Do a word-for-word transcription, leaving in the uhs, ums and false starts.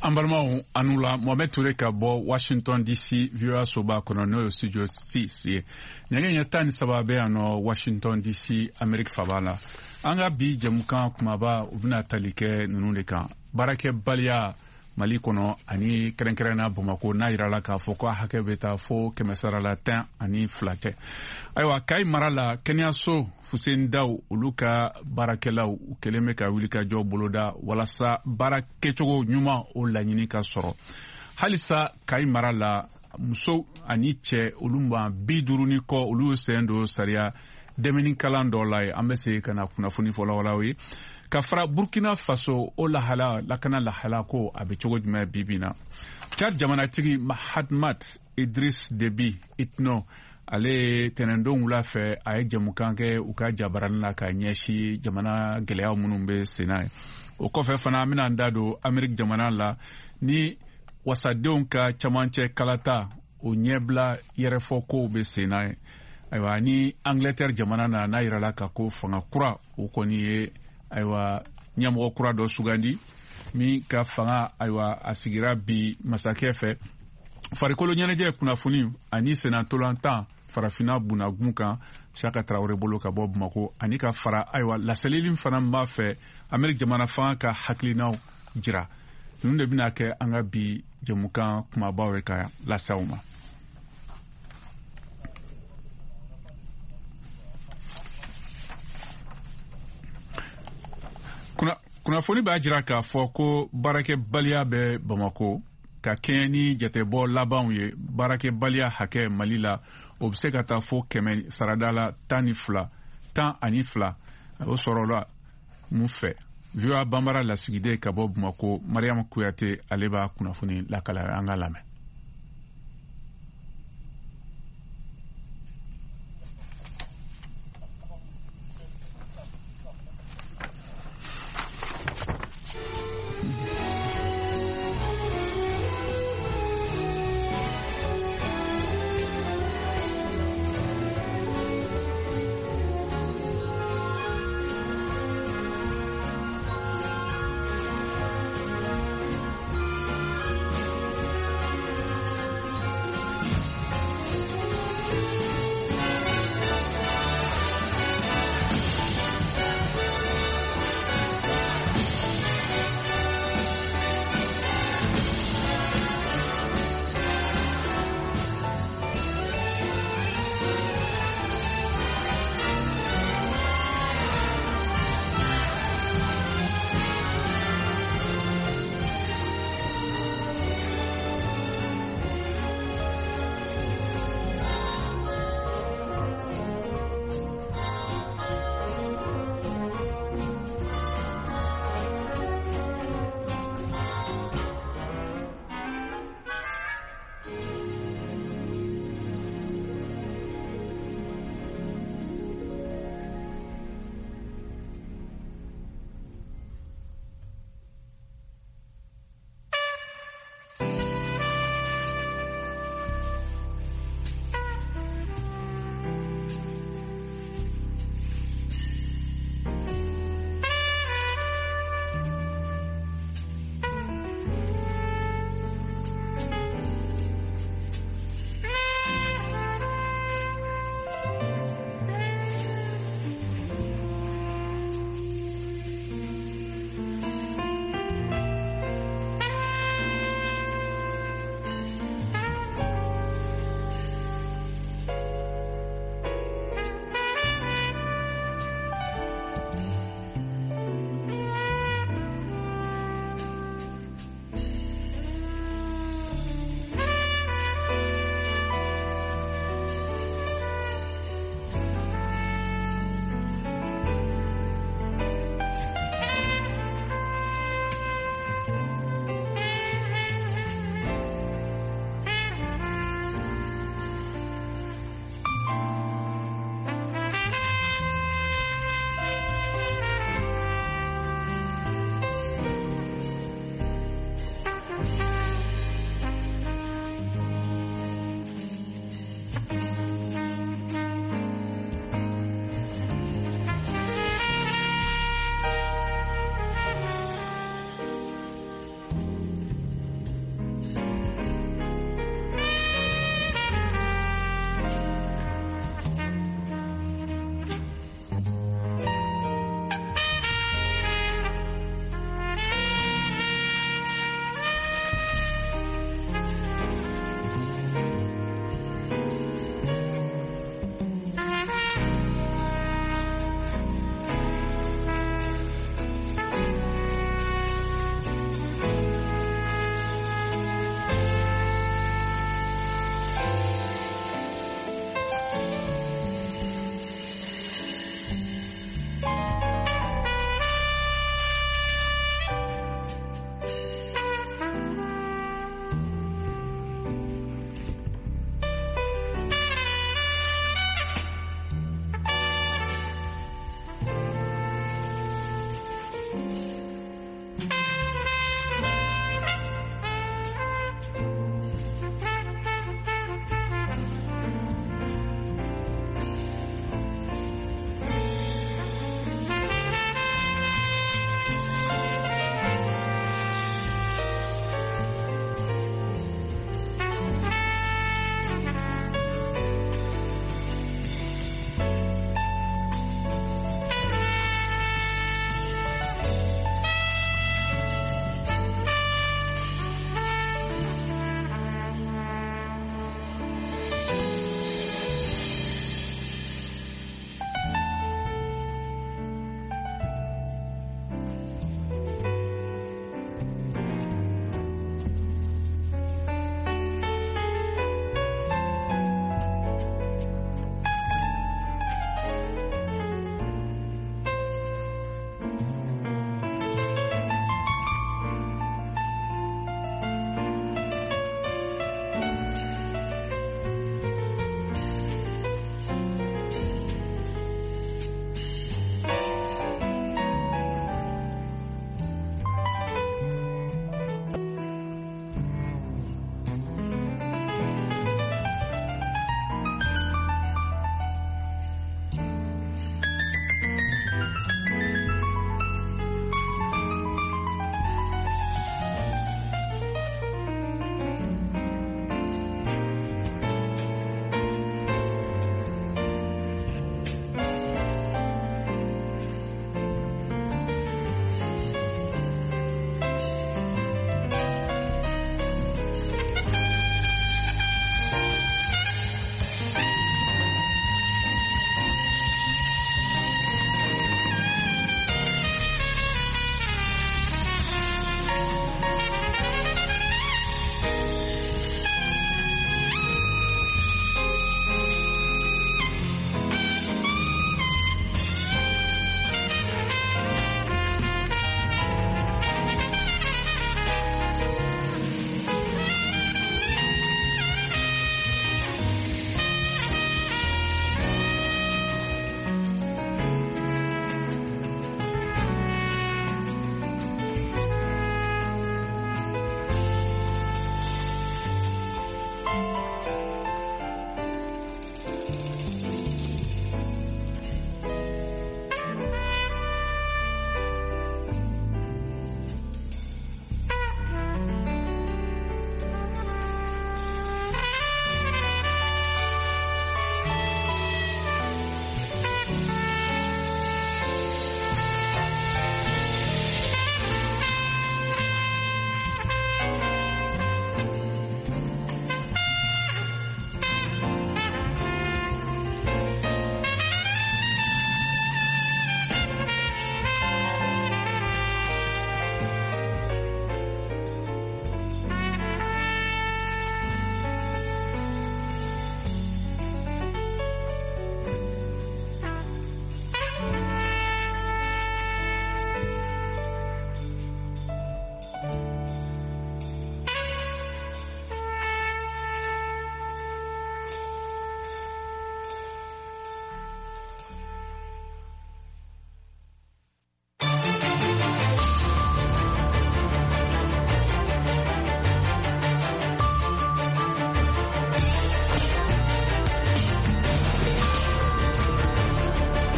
An balimaw anu la Mohamed Touré ka bɔ Washington D C V O A soba kɔnɔ n'o ye studio six ye ɲɛgɛn ɲɛ tan ni saba bɛ yan nɔ Washington D C Amerique faba la an ka bi jɛmukan kumaba u bɛna tali kɛ ninnu de kan baarakɛbaliya Mali kɔnɔ ani kɛrɛnkɛrɛnna Bamakɔ n'a yirala k'a fɔ ko a hakɛ bɛ taa fo kɛmɛ sara la tan ani fila tɛ ayiwa Kayi mara la kɛnɛyaso Fuseni Daw olu ka baarakɛlaw u kɛlen bɛ ka wuli ka jɔ boloda walasa baara kɛcogo ɲuman o laɲini ka sɔrɔ halisa Kayi mara la muso ani cɛ olu ma bi duuru ni kɔ olu sen don sariya dɛmɛni kalan dɔ la ye an bɛ se ka na kunnafoni fɔlɔwalaw ye ka fara Burkina Faso o lahala lakana lahala ko a bɛ cogo jumɛn bibi na Chad jamanatigi Mahamat Idriss Déby Itno ale tɛnɛndon wula fɛ a ye jɛmukan kɛ u ka jabarani la ka ɲɛsi jamana gɛlɛyaw minnu bɛ sen na ye o kɔfɛ fana an bɛna an da don Amérique jamana la ni wasadenw ka camancɛ kalata o ɲɛbila yɛrɛfɔ kow bɛ sen na ye ayiwa ni Angleterre jamana na n'a yirala ka ko fanga kura o kɔni ye ayiwa ɲɛmɔgɔ kura dɔ sugandi min ka fanga ayiwa a sigira bi masakɛ fɛ farikolo ɲɛnajɛ kunnafoni ani senatolantan farafina bunagum kan Saka Traoré bolo ka bɔ Bamako ani ka fara ayiwa lasalili fana b'a fɛ Amérique jamana fanga ka hakilinaw jira ninnu de bɛna kɛ an ka bi jɛmukan kumabaw ye ka lase aw ma. Kunnafoni b'a jira k'a fɔ ko baarakɛbaliya bɛ Bamako ka kɛɲɛ ni jatebɔ labanw ye baarakɛbaliya hakɛ Mali la o bɛ se ka taa fo kɛmɛ sarada la tan ni fila tan ani fila o sɔrɔla mun fɛ V O A banbara lasigiden ka bɔ Bamako Mariam Kuyate ale b'a kunnafoni lakala an ka lamɛn.